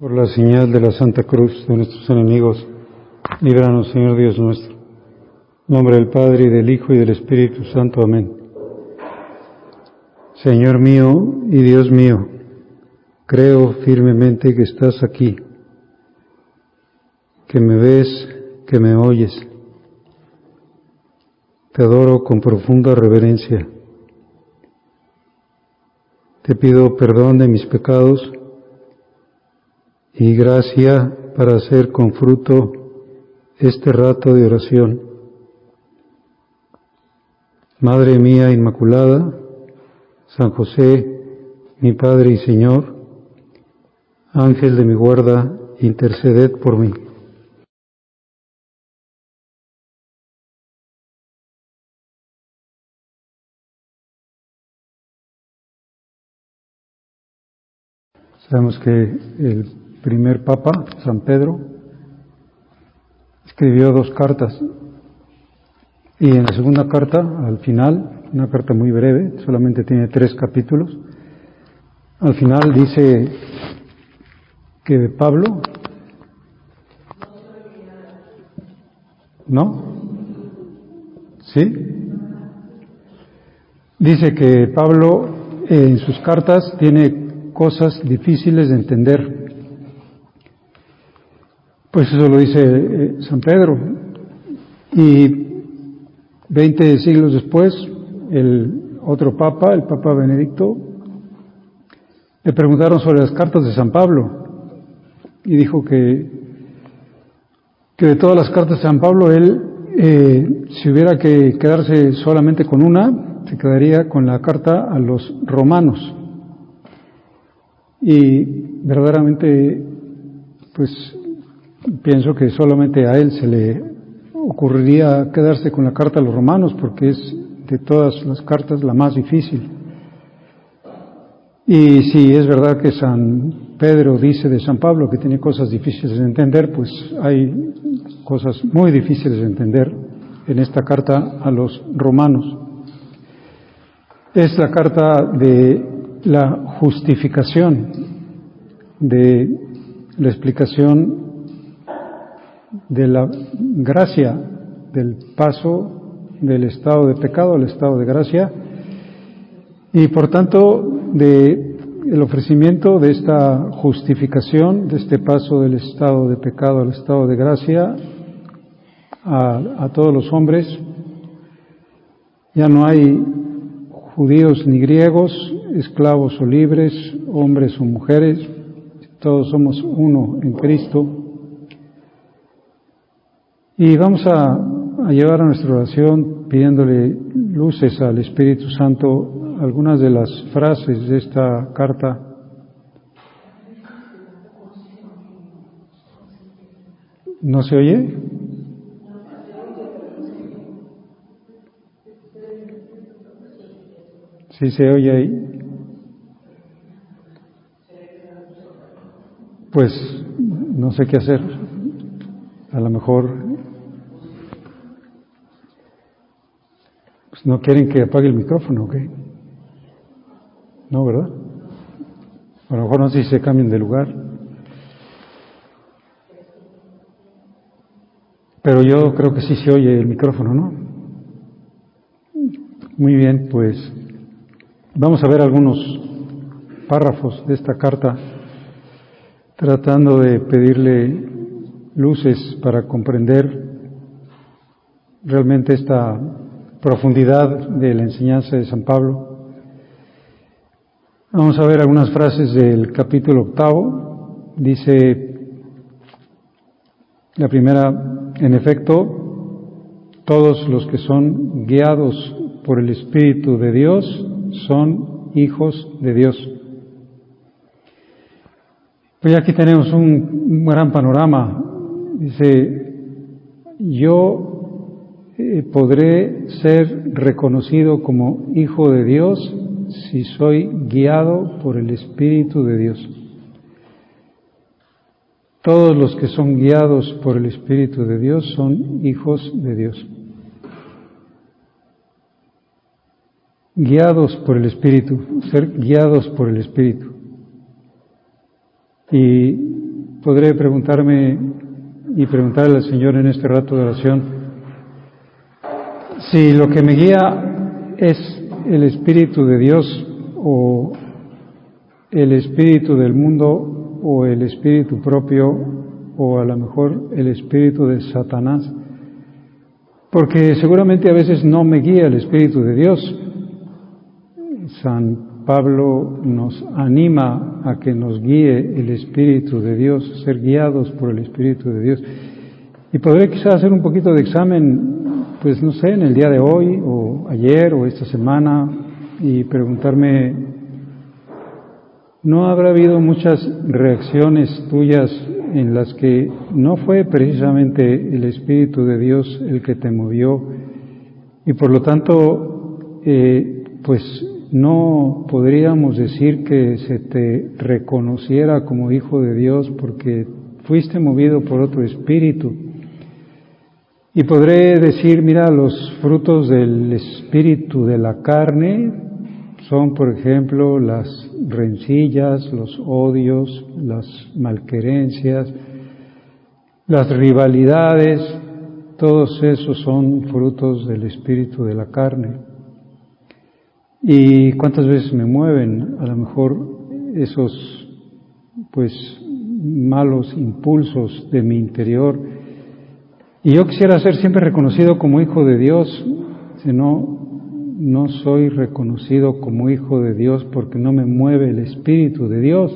Por la señal de la Santa Cruz de nuestros enemigos, líbranos, Señor Dios nuestro. En nombre del Padre, y del Hijo, y del Espíritu Santo. Amén. Señor mío y Dios mío, creo firmemente que estás aquí, que me ves, que me oyes. Te adoro con profunda reverencia. Te pido perdón de mis pecados y gracia para hacer con fruto este rato de oración. Madre mía Inmaculada, San José, mi Padre y Señor, Ángel de mi guarda, interceded por mí. Sabemos que el primer Papa, San Pedro, escribió 2 cartas. Y en la segunda carta, al final, una carta muy breve, solamente tiene 3 capítulos, al final dice que Pablo, ¿no? ¿Sí? Dice que Pablo en sus cartas tiene cosas difíciles de entender. Pues eso lo dice San Pedro. Y 20 siglos después, el otro Papa, el Papa Benedicto, le preguntaron sobre las cartas de San Pablo y dijo que de todas las cartas de San Pablo, él, si hubiera que quedarse solamente con una, se quedaría con la carta a los romanos. Y verdaderamente, pues pienso que solamente a él se le ocurriría quedarse con la carta a los romanos, porque es de todas las cartas la más difícil. Y si es verdad que San Pedro dice de San Pablo que tiene cosas difíciles de entender, pues hay cosas muy difíciles de entender en esta carta a los romanos. Es la carta de la justificación, de la explicación de la gracia, del paso del estado de pecado al estado de gracia, y por tanto de el ofrecimiento de esta justificación, de este paso del estado de pecado al estado de gracia a todos los hombres. Ya no hay judíos ni griegos, esclavos o libres, hombres o mujeres, todos somos uno en Cristo. Y vamos a llevar a nuestra oración pidiéndole luces al Espíritu Santo algunas de las frases de esta carta. ¿No se oye? ¿Sí se oye ahí? Pues no sé qué hacer. A lo mejor pues no quieren que apague el micrófono, ¿ok? No, ¿verdad? A lo mejor no sé si se cambien de lugar. Pero yo creo que sí se oye el micrófono, ¿no? Muy bien, pues vamos a ver algunos párrafos de esta carta, tratando de pedirle luces para comprender realmente esta profundidad de la enseñanza de San Pablo. Vamos a ver algunas frases del capítulo 8. Dice la primera: en efecto, todos los que son guiados por el Espíritu de Dios son hijos de Dios. Pues aquí tenemos un gran panorama. Dice, yo podré ser reconocido como hijo de Dios si soy guiado por el Espíritu de Dios. Todos los que son guiados por el Espíritu de Dios son hijos de Dios. Guiados por el Espíritu, ser guiados por el Espíritu. Y podré preguntarme y preguntarle al Señor en este rato de oración si lo que me guía es el Espíritu de Dios o el espíritu del mundo o el espíritu propio o a lo mejor el espíritu de Satanás, porque seguramente a veces no me guía el Espíritu de Dios. San Pablo nos anima a que nos guíe el Espíritu de Dios, ser guiados por el Espíritu de Dios. Y podré quizás hacer un poquito de examen, pues no sé, en el día de hoy o ayer o esta semana y preguntarme, ¿no habrá habido muchas reacciones tuyas en las que no fue precisamente el Espíritu de Dios el que te movió y por lo tanto, pues no podríamos decir que se te reconociera como hijo de Dios porque fuiste movido por otro espíritu? Y podré decir, mira, los frutos del espíritu de la carne son, por ejemplo, las rencillas, los odios, las malquerencias, las rivalidades, todos esos son frutos del espíritu de la carne. ¿Y cuántas veces me mueven a lo mejor esos, pues, malos impulsos de mi interior? Y yo quisiera ser siempre reconocido como hijo de Dios, si no soy reconocido como hijo de Dios porque no me mueve el Espíritu de Dios.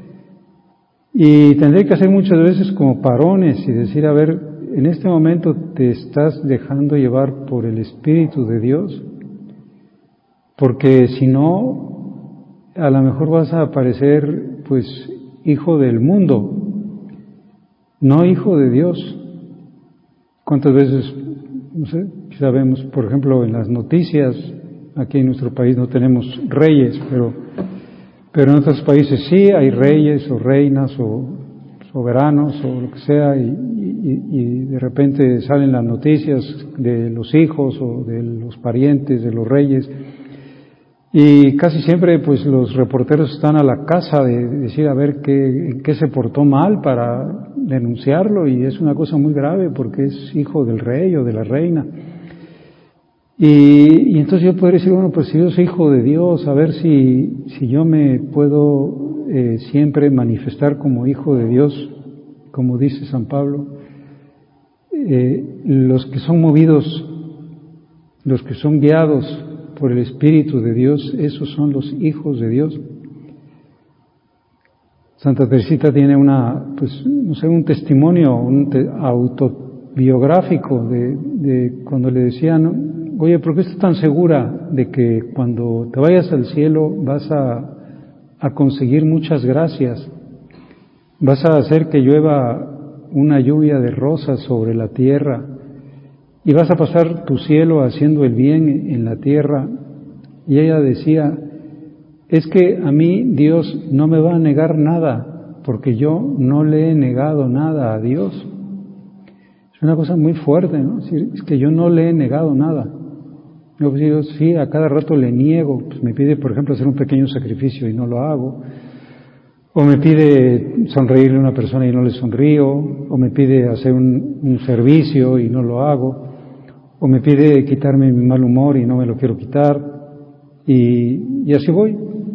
Y tendré que hacer muchas veces como parones y decir, a ver, en este momento te estás dejando llevar por el Espíritu de Dios, porque si no, a lo mejor vas a aparecer, pues, hijo del mundo, no hijo de Dios. ¿Cuántas veces, no sé, sabemos, por ejemplo, en las noticias, aquí en nuestro país no tenemos reyes, pero en otros países sí hay reyes o reinas o soberanos o lo que sea, y de repente salen las noticias de los hijos o de los parientes de los reyes, y casi siempre pues los reporteros están a la casa de decir a ver qué se portó mal para denunciarlo, y es una cosa muy grave porque es hijo del rey o de la reina. Y entonces yo podría decir, bueno, pues si yo soy hijo de Dios, a ver si yo me puedo siempre manifestar como hijo de Dios, como dice San Pablo. Los que son movidos, los que son guiados por el Espíritu de Dios, esos son los hijos de Dios. Santa Teresita tiene un testimonio autobiográfico de cuando le decían, oye, ¿por qué estás tan segura de que cuando te vayas al cielo vas a conseguir muchas gracias? Vas a hacer que llueva una lluvia de rosas sobre la tierra y vas a pasar tu cielo haciendo el bien en la tierra. Y ella decía, es que a mí Dios no me va a negar nada, porque yo no le he negado nada a Dios. Es una cosa muy fuerte, ¿no? Es que yo no le he negado nada. Yo sí, a cada rato le niego. Pues me pide, por ejemplo, hacer un pequeño sacrificio y no lo hago. O me pide sonreírle a una persona y no le sonrío. O me pide hacer un servicio y no lo hago. O me pide quitarme mi mal humor y no me lo quiero quitar. Y así voy.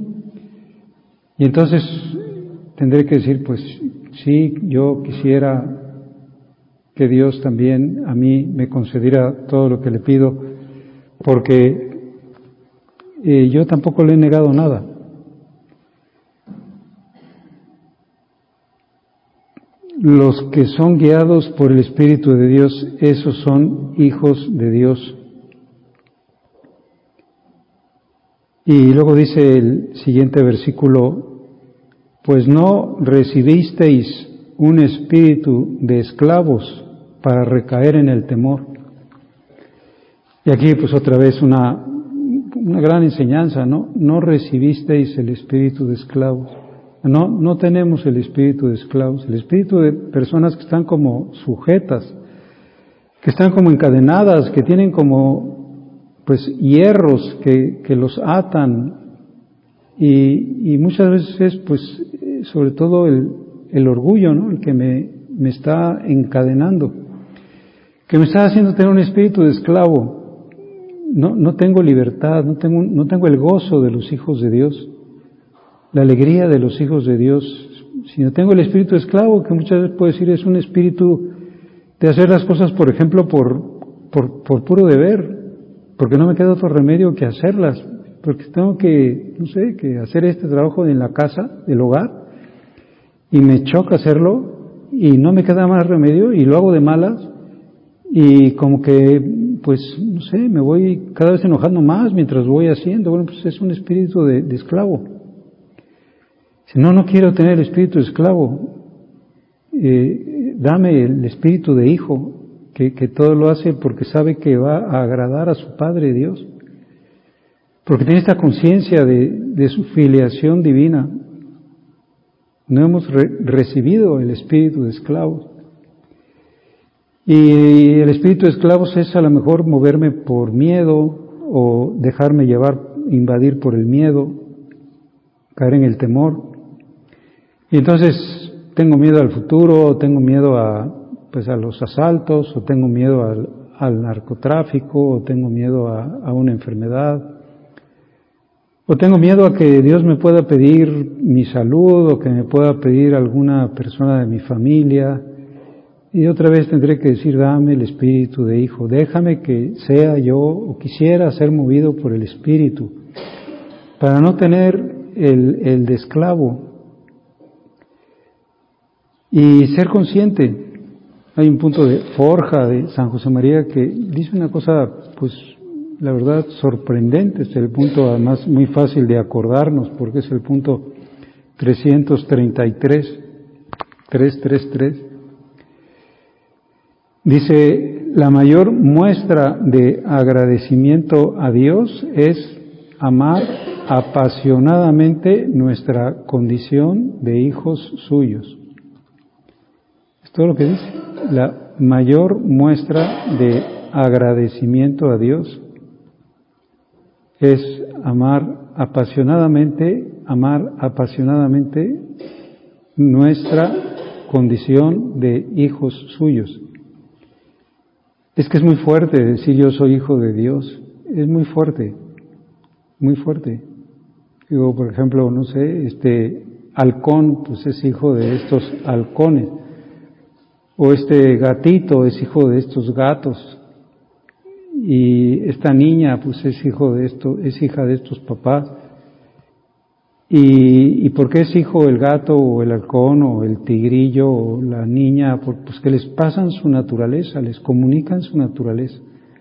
Y entonces tendré que decir, pues sí, yo quisiera que Dios también a mí me concediera todo lo que le pido, porque yo tampoco le he negado nada. Los que son guiados por el Espíritu de Dios, esos son hijos de Dios. Y luego dice el siguiente versículo, pues no recibisteis un espíritu de esclavos para recaer en el temor. Y aquí pues otra vez una gran enseñanza, ¿no? No recibisteis el espíritu de esclavos. No tenemos el espíritu de esclavos, el espíritu de personas que están como sujetas, que están como encadenadas, que tienen como pues hierros que los atan, y muchas veces pues sobre todo el el orgullo, ¿no? El que me está encadenando, que me está haciendo tener un espíritu de esclavo. No tengo libertad, no tengo el gozo de los hijos de Dios, la alegría de los hijos de Dios, sino tengo el espíritu de esclavo, que muchas veces puedo decir es un espíritu de hacer las cosas, por ejemplo, por puro deber, porque no me queda otro remedio que hacerlas, porque tengo que hacer este trabajo en la casa, del hogar, y me choca hacerlo, y no me queda más remedio, y lo hago de malas, y como que, pues, me voy cada vez enojando más mientras voy haciendo. Bueno, pues es un espíritu de esclavo. Si no quiero tener el espíritu de esclavo, dame el espíritu de hijo, que todo lo hace porque sabe que va a agradar a su Padre Dios, porque tiene esta conciencia de su filiación divina. No hemos recibido el espíritu de esclavos. Y el espíritu de esclavos es a lo mejor moverme por miedo o dejarme invadir por el miedo, caer en el temor. Y entonces tengo miedo al futuro, o tengo miedo a los asaltos, o tengo miedo al narcotráfico, o tengo miedo a una enfermedad, o tengo miedo a que Dios me pueda pedir mi salud, o que me pueda pedir alguna persona de mi familia. Y otra vez tendré que decir, dame el espíritu de hijo, déjame que sea yo, o quisiera ser movido por el espíritu, para no tener el de esclavo. Y ser consciente. Hay un punto de Forja de San José María que dice una cosa, pues, la verdad, sorprendente. Es el punto, además, muy fácil de acordarnos, porque es el punto 333, 333. Dice, la mayor muestra de agradecimiento a Dios es amar apasionadamente nuestra condición de hijos suyos. Es todo lo que dice. La mayor muestra de agradecimiento a Dios es amar apasionadamente nuestra condición de hijos suyos. Es que es muy fuerte decir yo soy hijo de Dios, es muy fuerte, muy fuerte. Digo, por ejemplo, halcón, pues es hijo de estos halcones, o este gatito es hijo de estos gatos, y esta niña, pues es hija de estos papás. ¿Y por qué es hijo el gato o el halcón o el tigrillo o la niña? Pues que les pasan su naturaleza, les comunican su naturaleza.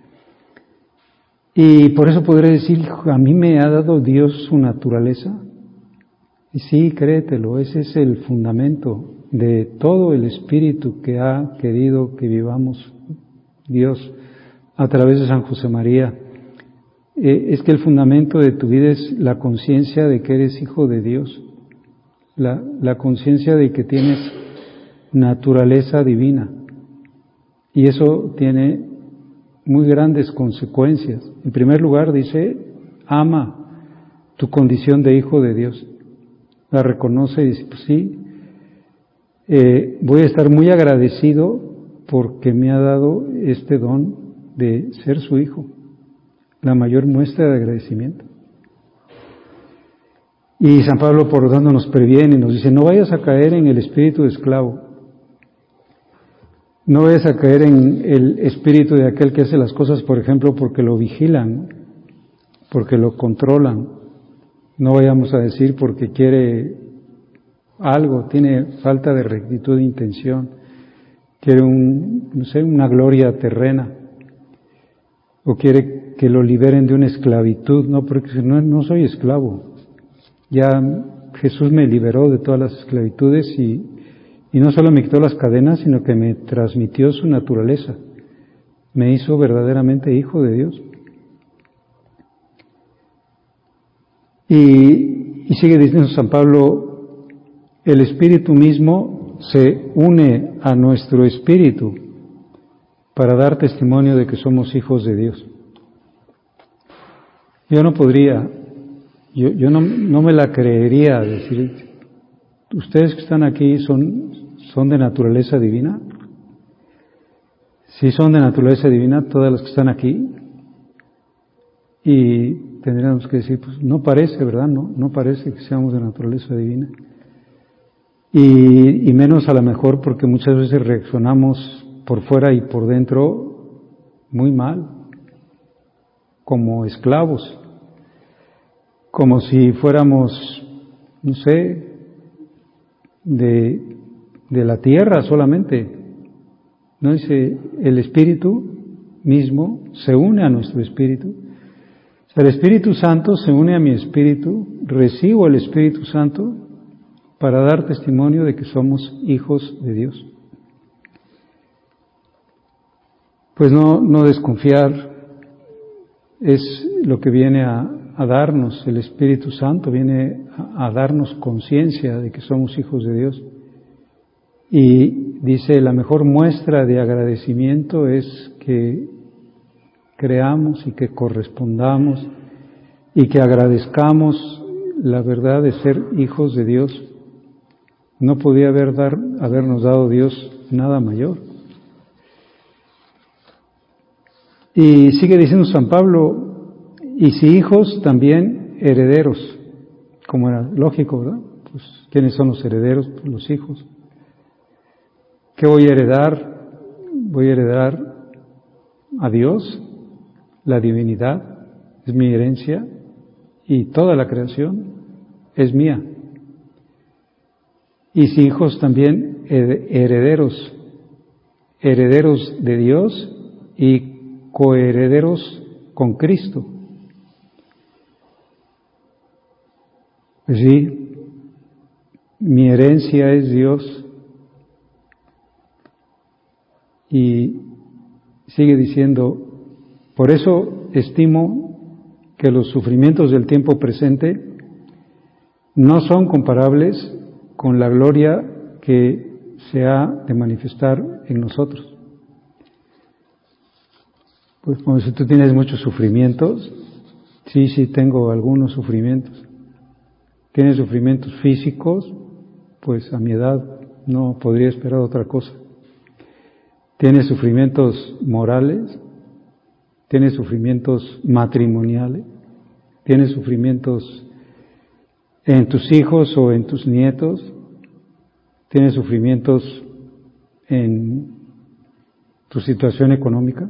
Y por eso podré decir, a mí me ha dado Dios su naturaleza. Y sí, créetelo, ese es el fundamento de todo el espíritu que ha querido que vivamos Dios a través de San José María. Es que el fundamento de tu vida es la conciencia de que eres hijo de Dios, la conciencia de que tienes naturaleza divina. Y eso tiene muy grandes consecuencias. En primer lugar, dice, ama tu condición de hijo de Dios. La reconoce y dice, pues sí, voy a estar muy agradecido porque me ha dado este don de ser su hijo. La mayor muestra de agradecimiento. Y San Pablo, por lo tanto, nos previene y nos dice, no vayas a caer en el espíritu de esclavo, no vayas a caer en el espíritu de aquel que hace las cosas, por ejemplo, porque lo vigilan, porque lo controlan. No vayamos a decir porque quiere algo, tiene falta de rectitud de intención, quiere una gloria terrena, o quiere que lo liberen de una esclavitud. No, porque no soy esclavo. Ya Jesús me liberó de todas las esclavitudes y no solo me quitó las cadenas, sino que me transmitió su naturaleza. Me hizo verdaderamente hijo de Dios. Y sigue diciendo San Pablo, el Espíritu mismo se une a nuestro espíritu para dar testimonio de que somos hijos de Dios. Yo no podría, yo no me la creería decir, ¿Ustedes que están aquí son de naturaleza divina? Sí son de naturaleza divina todas las que están aquí. Y tendríamos que decir, pues no parece, ¿verdad? No parece que seamos de naturaleza divina. Y menos a lo mejor porque muchas veces reaccionamos por fuera y por dentro muy mal, como esclavos, como si fuéramos, no sé, de la tierra solamente. No dice, el Espíritu mismo se une a nuestro espíritu. O sea, el Espíritu Santo se une a mi espíritu, recibo el Espíritu Santo para dar testimonio de que somos hijos de Dios. Pues no desconfiar es lo que viene a darnos el Espíritu Santo, viene a darnos conciencia de que somos hijos de Dios. Y dice, la mejor muestra de agradecimiento es que creamos y que correspondamos y que agradezcamos la verdad de ser hijos de Dios. No podía habernos dado Dios nada mayor. Y sigue diciendo San Pablo, y si hijos, también herederos, como era lógico, ¿verdad? Pues, ¿quiénes son los herederos? Pues los hijos. ¿Qué voy a heredar? Voy a heredar a Dios, la divinidad, es mi herencia, y toda la creación es mía. Y si hijos, también herederos, herederos de Dios y coherederos con Cristo. Pues sí, mi herencia es Dios. Y sigue diciendo, por eso estimo que los sufrimientos del tiempo presente no son comparables con la gloria que se ha de manifestar en nosotros. Pues como si tú tienes muchos sufrimientos, sí tengo algunos sufrimientos. ¿Tienes sufrimientos físicos? Pues a mi edad no podría esperar otra cosa. ¿Tienes sufrimientos morales? ¿Tienes sufrimientos matrimoniales? ¿Tienes sufrimientos en tus hijos o en tus nietos? ¿Tienes sufrimientos en tu situación económica?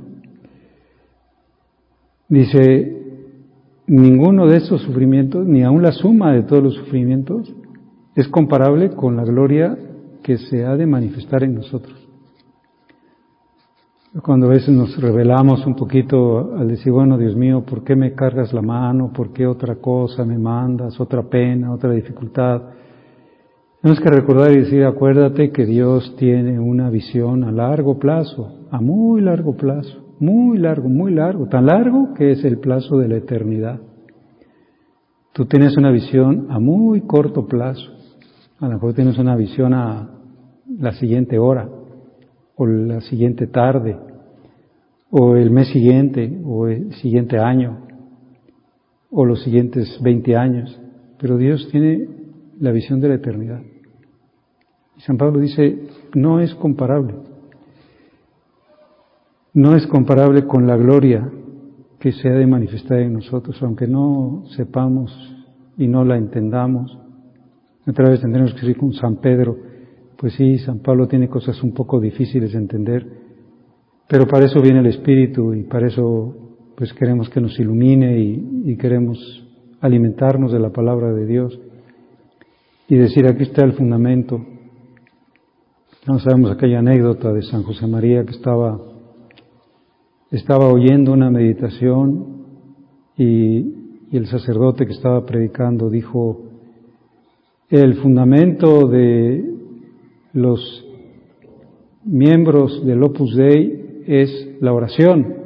Dice, ninguno de esos sufrimientos, ni aun la suma de todos los sufrimientos, es comparable con la gloria que se ha de manifestar en nosotros. Cuando a veces nos rebelamos un poquito al decir, bueno, Dios mío, ¿por qué me cargas la mano? ¿Por qué otra cosa me mandas? ¿Otra pena? ¿Otra dificultad? Tenemos que recordar y decir, acuérdate que Dios tiene una visión a largo plazo, a muy largo plazo, muy largo, tan largo que es el plazo de la eternidad. Tú tienes una visión a muy corto plazo, a lo mejor tienes una visión a la siguiente hora, o la siguiente tarde, o el mes siguiente, o el siguiente año, o los siguientes 20 años, pero Dios tiene la visión de la eternidad. Y San Pablo dice, no es comparable con la gloria que se ha de manifestar en nosotros, aunque no sepamos y no la entendamos. Otra vez tendremos que decir con San Pedro, pues sí, San Pablo tiene cosas un poco difíciles de entender, pero para eso viene el Espíritu y para eso pues queremos que nos ilumine y queremos alimentarnos de la palabra de Dios y decir, aquí está el fundamento. No sabemos aquella anécdota de San José María que estaba oyendo una meditación y el sacerdote que estaba predicando dijo, el fundamento de los miembros del Opus Dei es la oración.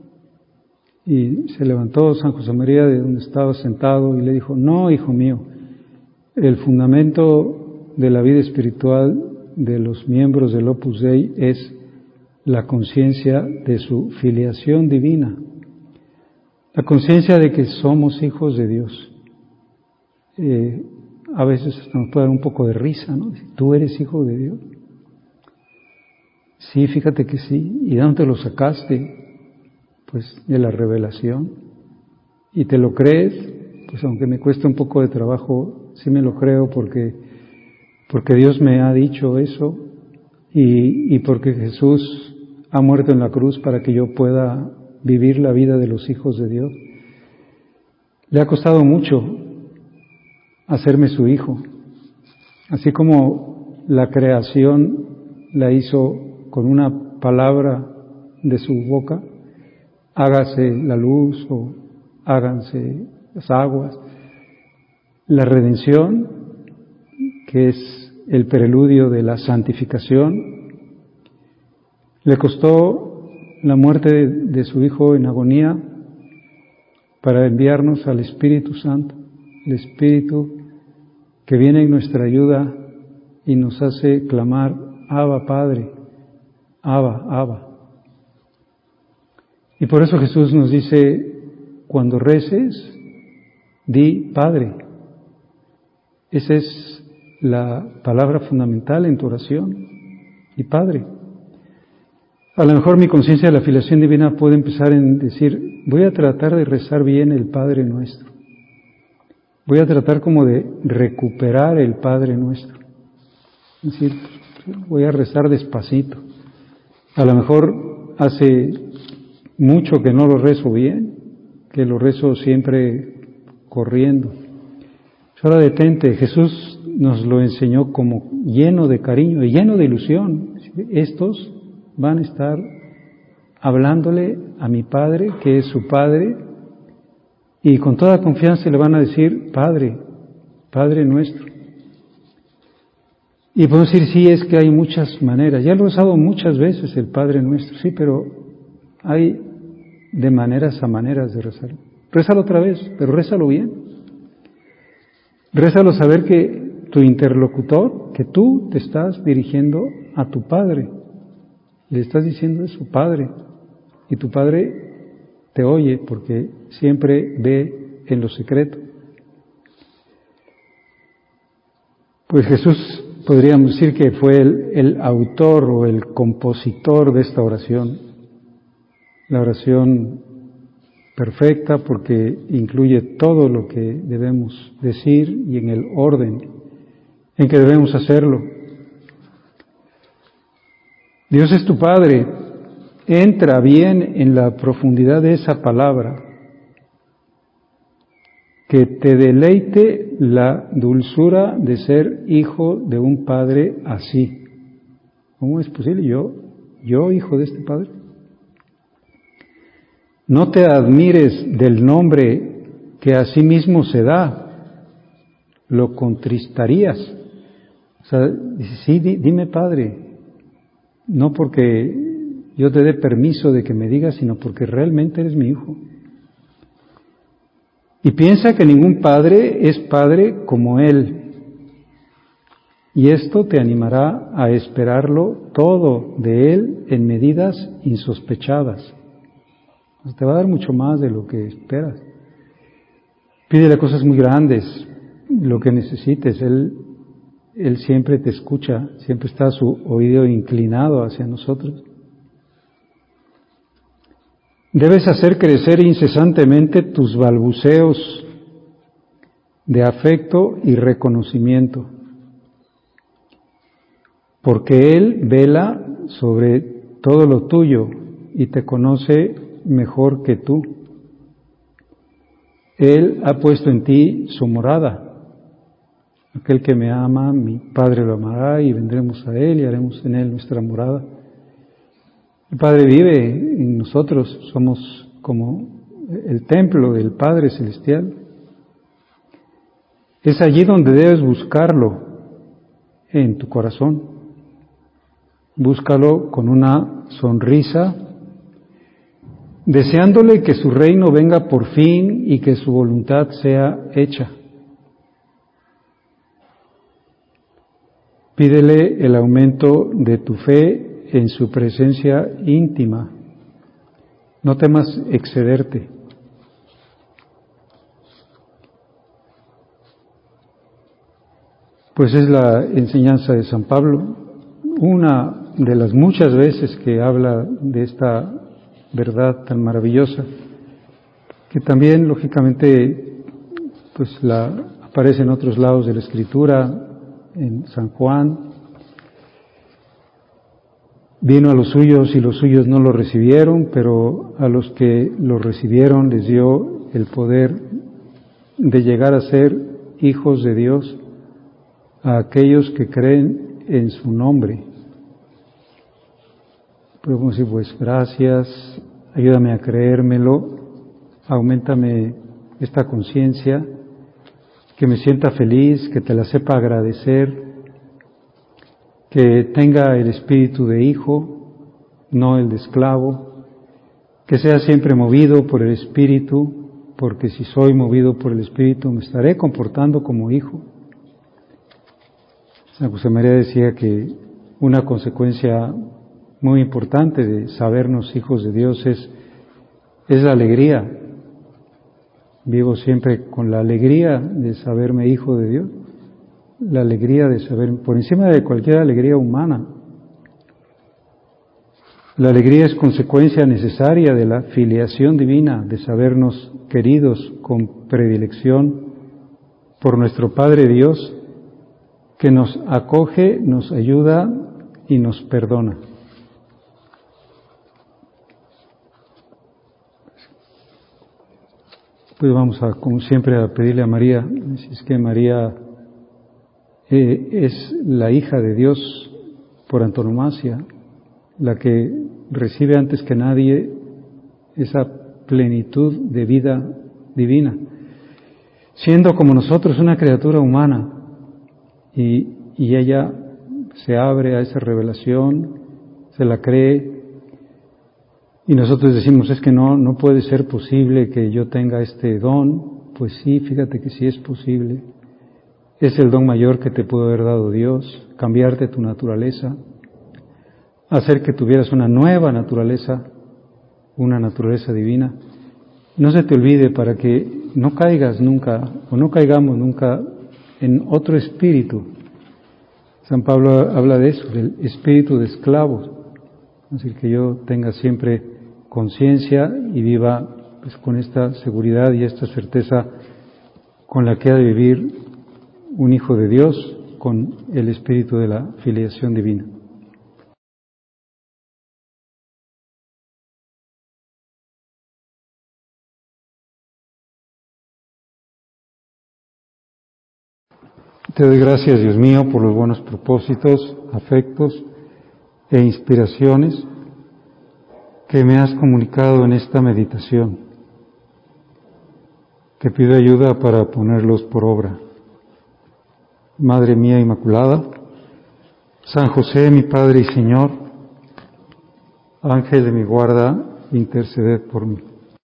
Y se levantó San José María de donde estaba sentado y le dijo, no, hijo mío, el fundamento de la vida espiritual de los miembros del Opus Dei es la conciencia de su filiación divina, la conciencia de que somos hijos de Dios. a veces nos puede dar un poco de risa, ¿no? ¿Tú eres hijo de Dios? Sí, fíjate que sí. ¿Y de dónde lo sacaste? Pues de la revelación. ¿Y te lo crees? Pues aunque me cueste un poco de trabajo, sí me lo creo porque Dios me ha dicho eso y porque Jesús ha muerto en la cruz para que yo pueda vivir la vida de los hijos de Dios. Le ha costado mucho hacerme su hijo, así como la creación la hizo con una palabra de su boca, hágase la luz o háganse las aguas. La redención, que es el preludio de la santificación, le costó la muerte de su hijo en agonía para enviarnos al Espíritu Santo, el Espíritu que viene en nuestra ayuda y nos hace clamar, Abba Padre, Abba, Abba. Y por eso Jesús nos dice, cuando reces, di Padre. Esa es la palabra fundamental en tu oración, y Padre. A lo mejor mi conciencia de la filiación divina puede empezar en decir, voy a tratar de rezar bien el Padre Nuestro. Voy a tratar como de recuperar el Padre Nuestro. Es decir, voy a rezar despacito. A lo mejor hace mucho que no lo rezo bien, que lo rezo siempre corriendo. Ahora detente, Jesús nos lo enseñó como lleno de cariño y lleno de ilusión. Estos van a estar hablándole a mi Padre, que es su Padre, y con toda confianza le van a decir, Padre, Padre nuestro. Y podemos decir, sí, es que hay muchas maneras. Ya lo he usado muchas veces el Padre nuestro, sí, pero hay de maneras a maneras de rezar. Rézalo otra vez, pero rézalo bien. Rézalo saber que tu interlocutor, que tú te estás dirigiendo a tu Padre. Le estás diciendo eso, Padre. Y tu Padre te oye porque siempre ve en lo secreto. Pues Jesús podríamos decir que fue el autor o el compositor de esta oración. La oración perfecta porque incluye todo lo que debemos decir y en el orden en que debemos hacerlo. Dios es tu Padre, entra bien en la profundidad de esa palabra, que te deleite la dulzura de ser hijo de un Padre así. ¿Cómo es posible? Yo hijo de este Padre. No te admires del nombre que a sí mismo se da, lo contristarías. O sea, sí, dime Padre, no porque yo te dé permiso de que me digas, sino porque realmente eres mi hijo. Y piensa que ningún padre es padre como Él. Y esto te animará a esperarlo todo de Él en medidas insospechadas. Te va a dar mucho más de lo que esperas. Pídele cosas muy grandes, lo que necesites. Él siempre te escucha, siempre está su oído inclinado hacia nosotros. Debes hacer crecer incesantemente tus balbuceos de afecto y reconocimiento, porque Él vela sobre todo lo tuyo y te conoce mejor que tú. Él ha puesto en ti su morada. Aquel que me ama, mi Padre lo amará y vendremos a Él y haremos en Él nuestra morada. El Padre vive en nosotros, somos como el templo del Padre Celestial. Es allí donde debes buscarlo, en tu corazón. Búscalo con una sonrisa, deseándole que su reino venga por fin y que su voluntad sea hecha. Pídele el aumento de tu fe en su presencia íntima. No temas excederte. pues es la enseñanza de San Pablo, una de las muchas veces que habla de esta verdad tan maravillosa, que también lógicamente pues aparece en otros lados de la Escritura, en San Juan. Vino a los suyos y los suyos no lo recibieron, pero a los que lo recibieron les dio el poder de llegar a ser hijos de Dios, a aquellos que creen en su nombre. Podemos decir, pues gracias, ayúdame a creérmelo, auméntame esta conciencia, que me sienta feliz, que te la sepa agradecer, que tenga el espíritu de hijo, no el de esclavo, que sea siempre movido por el espíritu, porque si soy movido por el espíritu me estaré comportando como hijo. San José María decía que una consecuencia muy importante de sabernos hijos de Dios es la alegría. Vivo siempre con la alegría de saberme hijo de Dios, la alegría de saber, por encima de cualquier alegría humana. La alegría es consecuencia necesaria de la filiación divina, de sabernos queridos con predilección por nuestro Padre Dios, que nos acoge, nos ayuda y nos perdona. Pues vamos a, como siempre, a pedirle a María, si es que María es la hija de Dios por antonomasia, la que recibe antes que nadie esa plenitud de vida divina, siendo como nosotros una criatura humana, y ella se abre a esa revelación, se la cree, y nosotros decimos, es que no puede ser posible que yo tenga este don. Pues sí, fíjate que sí es posible. Es el don mayor que te pudo haber dado Dios, cambiarte tu naturaleza, hacer que tuvieras una nueva naturaleza, una naturaleza divina. No se te olvide, para que no caigas nunca, o no caigamos nunca en otro espíritu. San Pablo habla de eso, del espíritu de esclavos. Es decir, que yo tenga siempre conciencia y viva pues con esta seguridad y esta certeza con la que ha de vivir un hijo de Dios, con el espíritu de la filiación divina. Te doy gracias, Dios mío, por los buenos propósitos, afectos e inspiraciones que me has comunicado en esta meditación. Te pido ayuda para ponerlos por obra. Madre mía Inmaculada, San José, mi Padre y Señor, Ángel de mi guarda, interceded por mí.